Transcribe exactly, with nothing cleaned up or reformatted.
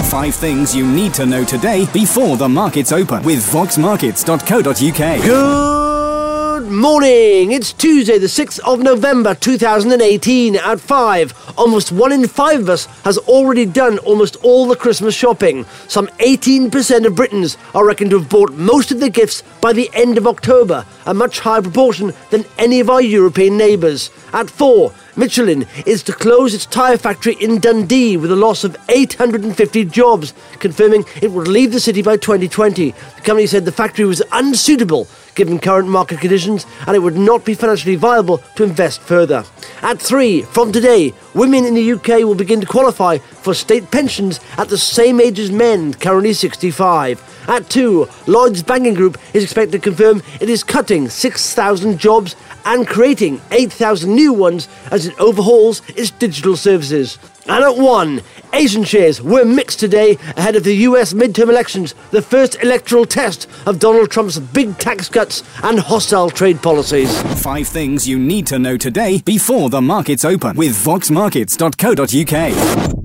Five things you need to know today before the markets open with vox markets dot co dot uk. Good morning. It's Tuesday, the sixth of November, two thousand eighteen at five. Almost one in five of us has already done almost all the Christmas shopping. Some eighteen percent of Britons are reckoned to have bought most of their gifts by the end of October, a much higher proportion than any of our European neighbours. At four, Michelin is to close its tyre factory in Dundee with a loss of eight hundred fifty jobs, confirming it would leave the city by twenty twenty. The company said the factory was unsuitable given current market conditions and it would not be financially viable to invest further. At three, from today, women in the U K will begin to qualify for state pensions at the same age as men, currently sixty-five. At two, Lloyds Banking Group is expected to confirm it is cutting six thousand jobs and creating eight thousand new ones as it overhauls its digital services. And at one, Asian shares were mixed today ahead of the U S midterm elections, the first electoral test of Donald Trump's big tax cuts and hostile trade policies. Five things you need to know today before the markets open with vox markets dot co dot uk.